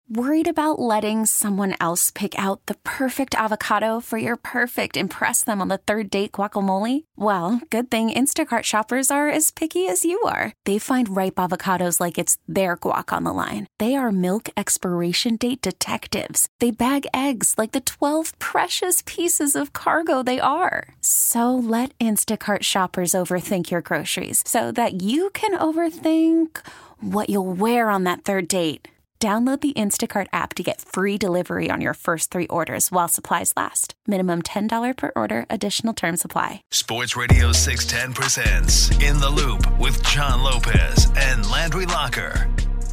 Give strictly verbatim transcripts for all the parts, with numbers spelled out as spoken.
Worried about letting someone else pick out the perfect avocado for your perfect impress them on the third date guacamole? Well, good thing Instacart shoppers are as picky as you are. They find ripe avocados like it's their guac on the line. They are milk expiration date detectives. They bag eggs like the twelve precious pieces of cargo they are. So let Instacart shoppers overthink your groceries so that you can overthink what you'll wear on that third date. Download the Instacart app to get free delivery on your first three orders while supplies last. Minimum ten dollars per order. Additional terms apply. Sports Radio six ten presents In the Loop with John Lopez and Landry Locker.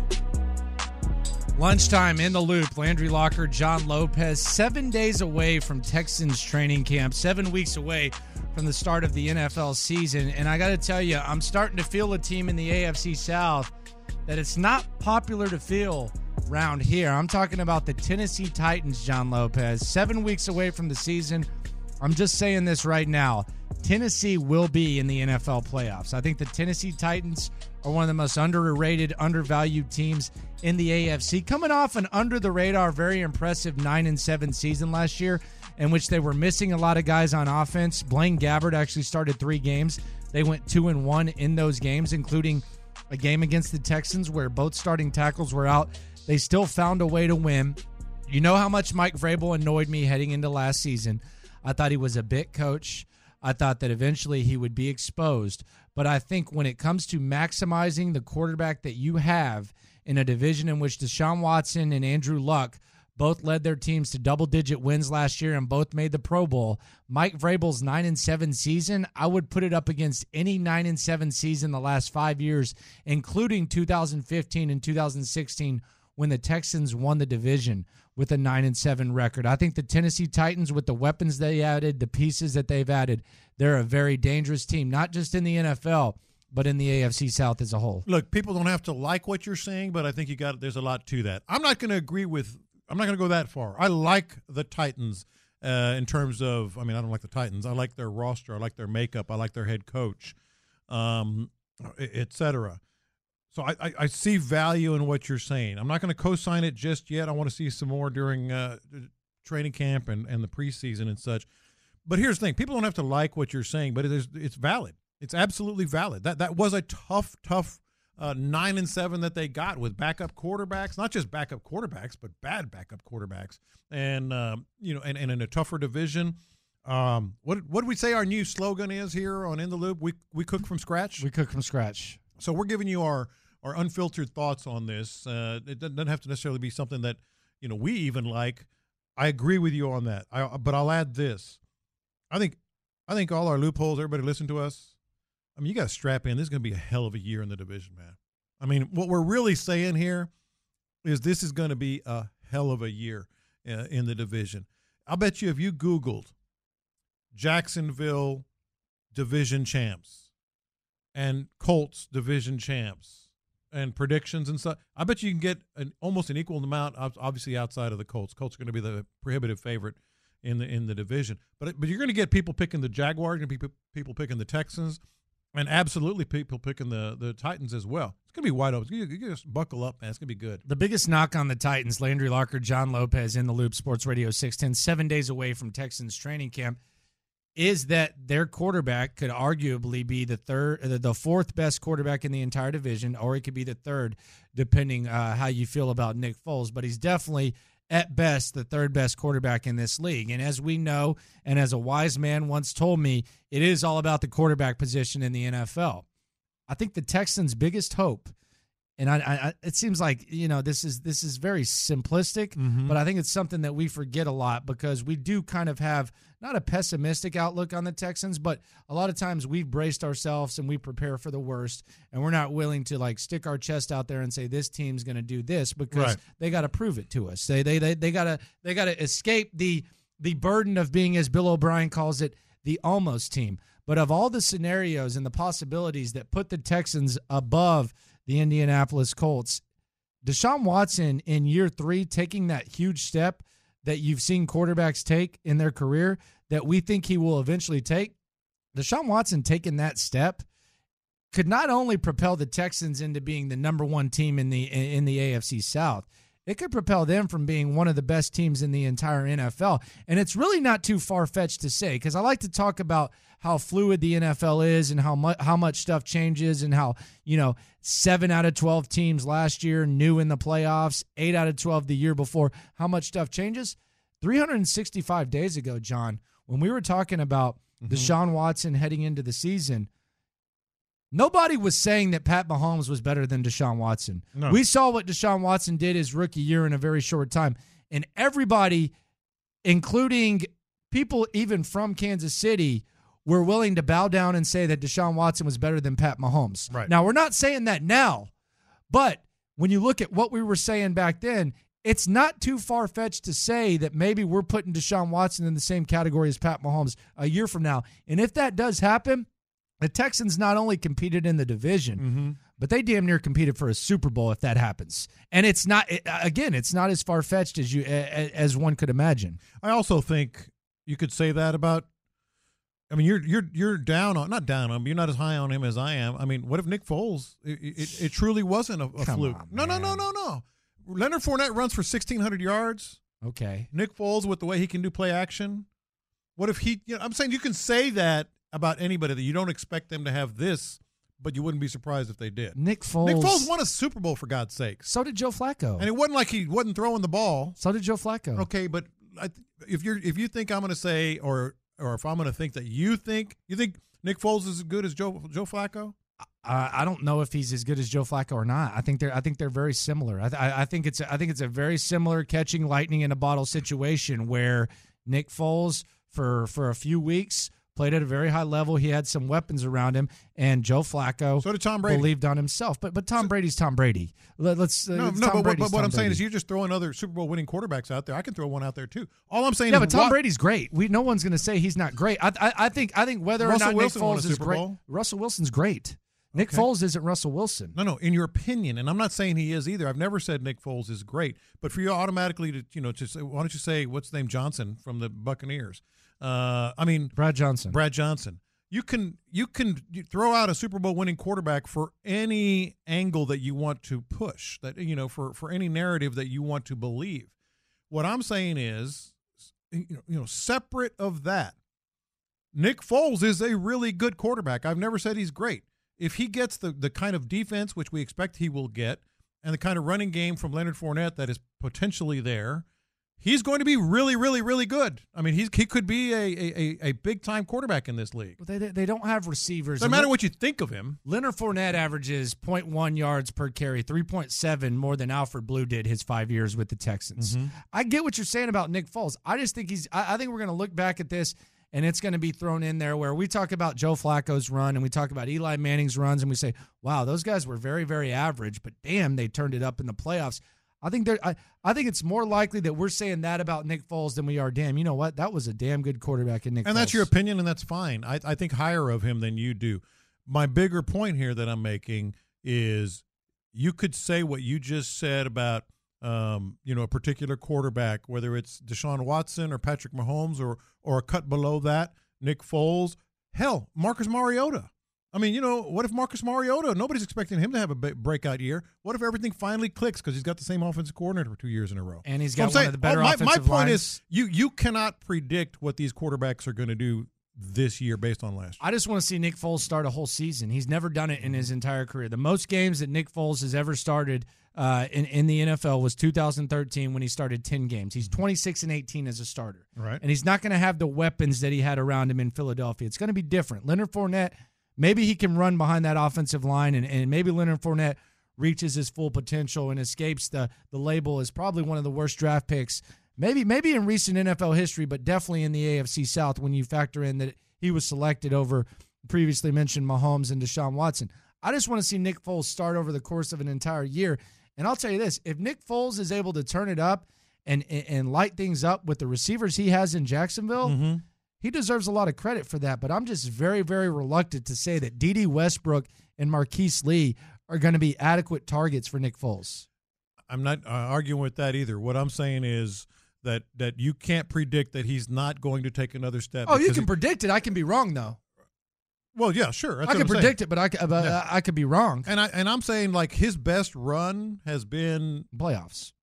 Lunchtime, In the Loop. Landry Locker, John Lopez. Seven days away from Texans training camp. Seven weeks away from the start of the N F L season. And I got to tell you, I'm starting to feel a team in the A F C South that it's not popular to feel around here. I'm talking about the Tennessee Titans, John Lopez. Seven weeks away from the season. I'm just saying this right now. Tennessee will be in the N F L playoffs. I think the Tennessee Titans are one of the most underrated, undervalued teams in the A F C. Coming off an under-the-radar, very impressive nine and seven season last year, in which they were missing a lot of guys on offense. Blaine Gabbert actually started three games. They went two and one in those games, including a game against the Texans where both starting tackles were out. They still found a way to win. You know how much Mike Vrabel annoyed me heading into last season. I thought he was a bit coach. I thought that eventually he would be exposed. But I think when it comes to maximizing the quarterback that you have in a division in which Deshaun Watson and Andrew Luck both led their teams to double-digit wins last year and both made the Pro Bowl, Mike Vrabel's nine and seven season, I would put it up against any nine and seven season the last five years, including two thousand fifteen and two thousand sixteen, when the Texans won the division with a nine and seven record. I think the Tennessee Titans, with the weapons they added, the pieces that they've added, they're a very dangerous team, not just in the N F L, but in the A F C South as a whole. Look, people don't have to like what you're saying, but I think you got there's a lot to that. I'm not going to agree with I'm not going to go that far. I like the Titans uh, in terms of, I mean, I don't like the Titans. I like their roster. I like their makeup. I like their head coach, um, et cetera. So I, I, I see value in what you're saying. I'm not going to co-sign it just yet. I want to see some more during uh, training camp and, and the preseason and such. But here's the thing. People don't have to like what you're saying, but it is, it's valid. It's absolutely valid. That that was a tough, tough Uh, nine and seven that they got with backup quarterbacks, not just backup quarterbacks, but bad backup quarterbacks, and um, you know, and, and in a tougher division. Um, what what do we say our new slogan is here on In the Loop? We we cook from scratch. We cook from scratch. So we're giving you our our unfiltered thoughts on this. Uh, it doesn't have to necessarily be something that you know we even like. I agree with you on that. I, but I'll add this. I think I think all our loopholes. Everybody listen to us. I mean, you got to strap in. This is going to be a hell of a year in the division, man. I mean, what we're really saying here is this is going to be a hell of a year uh, in the division. I'll bet you if you Googled Jacksonville division champs and Colts division champs and predictions and stuff, I bet you can get an, almost an equal amount, obviously outside of the Colts. Colts are going to be the prohibitive favorite in the in the division. But, but you're going to get people picking the Jaguars, you're going to be people picking the Texans, and absolutely people picking the, the Titans as well. It's going to be wide open. You, you just buckle up, man. It's going to be good. The biggest knock on the Titans, Landry Locker, John Lopez, In the Loop, Sports Radio six ten, seven days away from Texans training camp, is that their quarterback could arguably be the third, the fourth best quarterback in the entire division, or it could be the third, depending uh, how you feel about Nick Foles. But he's definitely, at best, the third best quarterback in this league. And as we know, and as a wise man once told me, it is all about the quarterback position in the N F L. I think the Texans' biggest hope, and I, I, it seems like, you know, this is this is very simplistic, mm-hmm. but I think it's something that we forget a lot because we do kind of have not a pessimistic outlook on the Texans, but a lot of times we've braced ourselves and we prepare for the worst, and we're not willing to like stick our chest out there and say this team's going to do this because right. they got to prove it to us. They they they they got to they got to escape the the burden of being, as Bill O'Brien calls it, the almost team. But of all the scenarios and the possibilities that put the Texans above the Indianapolis Colts, Deshaun Watson in year three taking that huge step that you've seen quarterbacks take in their career that we think he will eventually take, Deshaun Watson taking that step could not only propel the Texans into being the number one team in the in the A F C South, it could propel them from being one of the best teams in the entire N F L. And it's really not too far-fetched to say, because I like to talk about how fluid the N F L is and how much how much stuff changes, and how, you know, seven out of twelve teams last year new in the playoffs, eight out of twelve the year before, how much stuff changes. three hundred sixty-five days ago, John, when we were talking about mm-hmm. Deshaun Watson heading into the season, nobody was saying that Pat Mahomes was better than Deshaun Watson. No. We saw what Deshaun Watson did his rookie year in a very short time. And everybody, including people even from Kansas City, were willing to bow down and say that Deshaun Watson was better than Pat Mahomes. Right. Now, we're not saying that now, but when you look at what we were saying back then, it's not too far-fetched to say that maybe we're putting Deshaun Watson in the same category as Pat Mahomes a year from now. And if that does happen, the Texans not only competed in the division, mm-hmm. but they damn near competed for a Super Bowl if that happens. And it's not, again, it's not as far-fetched as you as one could imagine. I also think you could say that about, I mean, you're you're you're down on, not down on him, you're not as high on him as I am. I mean, what if Nick Foles, it, it, it truly wasn't a, a fluke? On, no, no, no, no, no. Leonard Fournette runs for sixteen hundred yards. Okay. Nick Foles, with the way he can do play action. What if he, you know, I'm saying you can say that about anybody, that you don't expect them to have this, but you wouldn't be surprised if they did. Nick Foles. Nick Foles won a Super Bowl, for God's sakes. So did Joe Flacco. And it wasn't like he wasn't throwing the ball. So did Joe Flacco. Okay, but I, if you're if you think I'm going to say, or or if I'm going to think that you think you think Nick Foles is as good as Joe Joe Flacco. Uh, I don't know if he's as good as Joe Flacco or not. I think they're I think they're very similar. I, th- I think it's I think it's a very similar catching lightning in a bottle situation where Nick Foles for for a few weeks played at a very high level. He had some weapons around him, and Joe Flacco so did Tom Brady. believed on himself. But but Tom so, Brady's Tom Brady. Let, let's no uh, no. Tom But, but what Tom I'm Brady. saying is you're just throwing other Super Bowl winning quarterbacks out there. I can throw one out there too. All I'm saying yeah, is but Tom what, Brady's great. We no one's going to say he's not great. I, I I think I think whether Russell or not Wilson Nick won a Foles is Super great, Bowl. Russell Wilson's great. Nick okay. Foles isn't Russell Wilson. No, no. In your opinion, and I'm not saying he is either. I've never said Nick Foles is great, but for you automatically to, you know, to say, why don't you say what's his name, Johnson from the Buccaneers? Uh, I mean, Brad Johnson. Brad Johnson. You can you can throw out a Super Bowl winning quarterback for any angle that you want to push. That you know, for for any narrative that you want to believe. What I'm saying is, you know, you know, separate of that, Nick Foles is a really good quarterback. I've never said he's great. If he gets the, the kind of defense, which we expect he will get, and the kind of running game from Leonard Fournette that is potentially there, he's going to be really, really, really good. I mean, he's he could be a a, a big-time quarterback in this league. But they they don't have receivers. No matter what you think of him. Leonard Fournette averages zero point one yards per carry, three point seven more than Alfred Blue did his five years with the Texans. Mm-hmm. I get what you're saying about Nick Foles. I just think he's I, I think we're going to look back at this, and it's going to be thrown in there where we talk about Joe Flacco's run and we talk about Eli Manning's runs, and we say, wow, those guys were very, very average, but damn, they turned it up in the playoffs. I think they're, I, I think it's more likely that we're saying that about Nick Foles than we are, damn, you know what? That was a damn good quarterback in Nick and Foles. That's your opinion, and that's fine. I, I think higher of him than you do. My bigger point here that I'm making is you could say what you just said about Um, you know, a particular quarterback, whether it's Deshaun Watson or Patrick Mahomes or or a cut below that, Nick Foles, hell, Marcus Mariota. I mean, you know, what if Marcus Mariota, nobody's expecting him to have a breakout year. What if everything finally clicks because he's got the same offensive coordinator for two years in a row? And he's so got I'm one saying, of the better oh, my, offensive My point lines. is you you cannot predict what these quarterbacks are going to do this year based on last year. I just want to see Nick Foles start a whole season. He's never done it in his entire career. The most games that Nick Foles has ever started uh, in, in the N F L was two thousand thirteen when he started ten games. He's twenty-six and eighteen as a starter. Right. And he's not going to have the weapons that he had around him in Philadelphia. It's going to be different. Leonard Fournette, maybe he can run behind that offensive line, and, and maybe Leonard Fournette reaches his full potential and escapes the, the label as probably one of the worst draft picks, maybe maybe in recent N F L history, but definitely in the A F C South when you factor in that he was selected over previously mentioned Mahomes and Deshaun Watson. I just want to see Nick Foles start over the course of an entire year. And I'll tell you this, if Nick Foles is able to turn it up and and, and light things up with the receivers he has in Jacksonville, mm-hmm. he deserves a lot of credit for that. But I'm just very, very reluctant to say that Dede Westbrook and Marquise Lee are going to be adequate targets for Nick Foles. I'm not uh, arguing with that either. What I'm saying is that that you can't predict that he's not going to take another step. Oh, you can he, predict it. I can be wrong, though. Well, yeah, sure. That's I can predict saying. it, but I, but yeah. I could be wrong. And I and I'm saying like his best run has been playoffs.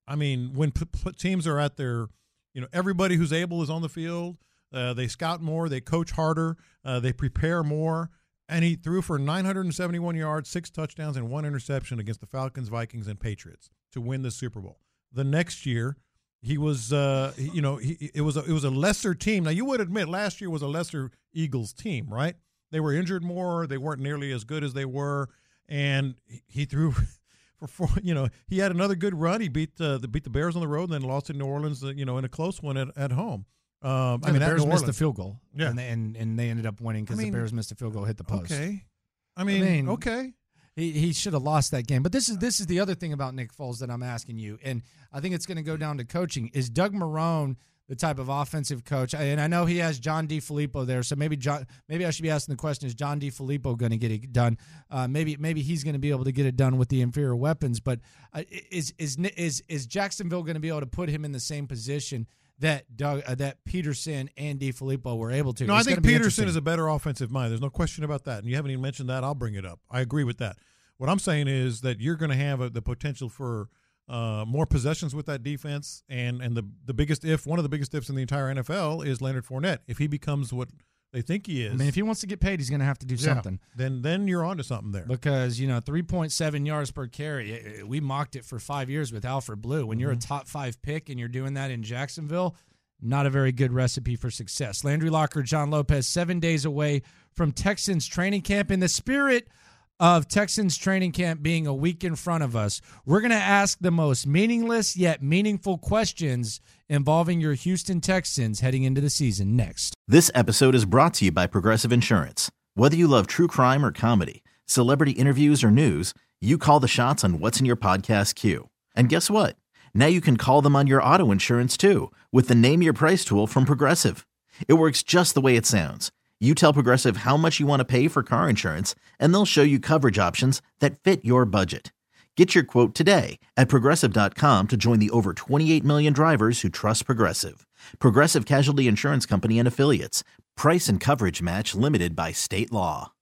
I mean, when p- p- teams are at their, you know, everybody who's able is on the field. Uh, they scout more, they coach harder, uh, they prepare more. And he threw for nine hundred seventy-one yards, six touchdowns, and one interception against the Falcons, Vikings, and Patriots to win the Super Bowl. The next year, he was, uh, he, you know, he, it was a, it was a lesser team. Now, you would admit last year was a lesser Eagles team, right? They were injured more. They weren't nearly as good as they were. And he, he threw for four, you know, he had another good run. He beat, uh, the, beat the Bears on the road and then lost in New Orleans, uh, you know, in a close one at, at home. Um, yeah, I mean, the Bears missed the field goal, yeah, and they, and, and they ended up winning because I mean, the Bears missed a field goal, hit the post. Okay, I mean, I mean okay, he he should have lost that game. But this is this is the other thing about Nick Foles that I'm asking you, and I think it's going to go down to coaching. Is Doug Marrone the type of offensive coach? And I know he has John DeFilippo there, so maybe John, maybe I should be asking the question: is John DeFilippo going to get it done? Uh, maybe maybe he's going to be able to get it done with the inferior weapons. But uh, is is is is Jacksonville going to be able to put him in the same position that Doug, uh, that Peterson and DeFilippo were able to? No, It's I think be Peterson is a better offensive mind. There's no question about that. And you haven't even mentioned that. I'll bring it up. I agree with that. What I'm saying is that you're going to have a, the potential for uh, more possessions with that defense. And, and the, the biggest if, one of the biggest ifs in the entire N F L is Leonard Fournette. If he becomes what they think he is. I mean, if he wants to get paid, he's going to have to do yeah, something. Then then you're on to something there. Because, you know, three point seven yards per carry, we mocked it for five years with Alfred Blue. When mm-hmm. you're a top five pick and you're doing that in Jacksonville, not a very good recipe for success. Landry Locker, John Lopez, seven days away from Texans training camp. In the spirit of Texans training camp being a week in front of us, we're going to ask the most meaningless yet meaningful questions involving your Houston Texans heading into the season next. This episode is brought to you by Progressive Insurance. Whether you love true crime or comedy, celebrity interviews or news, you call the shots on what's in your podcast queue. And guess what? Now you can call them on your auto insurance too with the Name Your Price tool from Progressive. It works just the way it sounds. You tell Progressive how much you want to pay for car insurance, and they'll show you coverage options that fit your budget. Get your quote today at Progressive dot com to join the over twenty-eight million drivers who trust Progressive. Progressive Casualty Insurance Company and Affiliates. Price and coverage match limited by state law.